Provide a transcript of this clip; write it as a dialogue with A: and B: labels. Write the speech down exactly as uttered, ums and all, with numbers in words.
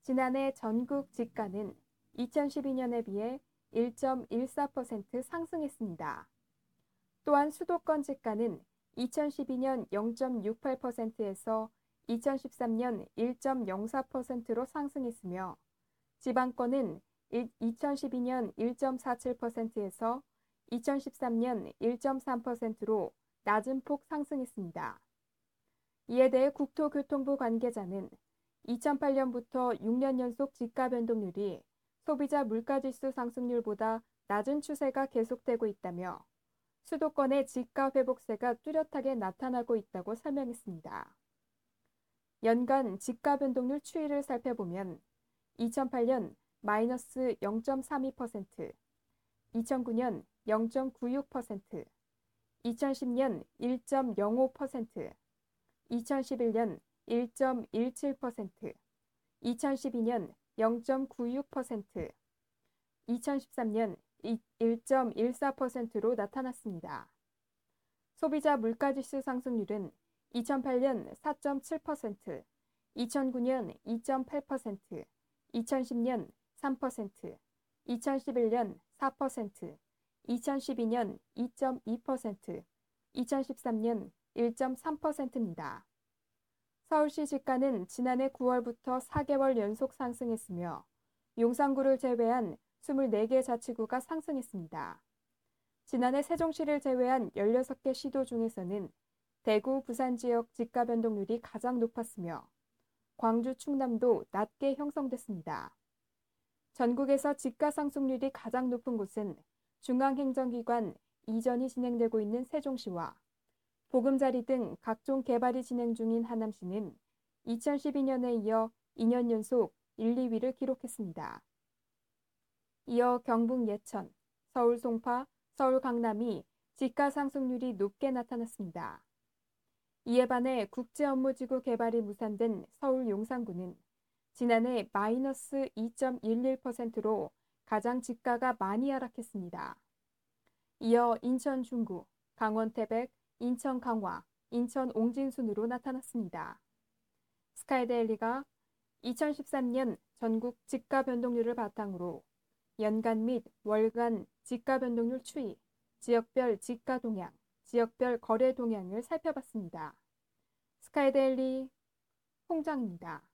A: 지난해 전국 집가는 이천십이 년에 비해 일 점 일사 퍼센트 상승했습니다. 또한 수도권 집가는 이천십이 년 영 점 육팔 퍼센트에서 이천십삼 년 일 점 영사 퍼센트로 상승했으며 지방권은 이천십이 년 일 점 사칠 퍼센트에서 이천십삼 년 일 점 삼 퍼센트로 낮은 폭 상승했습니다. 이에 대해 국토교통부 관계자는 이천팔 년부터 육 년 연속 집가 변동률이 소비자 물가지수 상승률보다 낮은 추세가 계속되고 있다며 수도권의 집가 회복세가 뚜렷하게 나타나고 있다고 설명했습니다. 연간 집가 변동률 추이를 살펴보면 이천팔 년 마이너스 영 점 삼이 퍼센트, 이천구 년 영 점 구육 퍼센트, 이천십 년 일 점 영오 퍼센트, 이천십일 년 일 점 일칠 퍼센트, 이천십이 년 영 점 구육 퍼센트, 이천십삼 년 일 점 일사 퍼센트로 나타났습니다. 소비자 물가지수 상승률은 이천팔 년 사 점 칠 퍼센트, 이천구 년 이 점 팔 퍼센트, 이천십 년 삼 퍼센트, 이천십일 년 사 퍼센트, 이천십이 년 이 점 이 퍼센트, 이천십삼 년 일 점 삼 퍼센트입니다. 서울시 집가는 지난해 구월부터 사 개월 연속 상승했으며 용산구를 제외한 이십사 개 자치구가 상승했습니다. 지난해 세종시를 제외한 열여섯 개 시도 중에서는 대구, 부산 지역 집가 변동률이 가장 높았으며 광주, 충남도 낮게 형성됐습니다. 전국에서 집가 상승률이 가장 높은 곳은 중앙행정기관 이전이 진행되고 있는 세종시와 보금자리 등 각종 개발이 진행 중인 하남시는 이천십이 년에 이어 이 년 연속 일, 이 위를 기록했습니다. 이어 경북 예천, 서울 송파, 서울 강남이 집가 상승률이 높게 나타났습니다. 이에 반해 국제업무지구 개발이 무산된 서울 용산구는 지난해 마이너스 이 점 일일 퍼센트로 가장 집가가 많이 하락했습니다. 이어 인천 중구, 강원 태백, 인천 강화, 인천 옹진 순으로 나타났습니다. 스카이데일리가 이천십삼 년 전국 집가 변동률을 바탕으로 연간 및 월간 집가 변동률 추이, 지역별 집가 동향, 지역별 거래 동향을 살펴봤습니다. 스카이데일리 홍정입니다.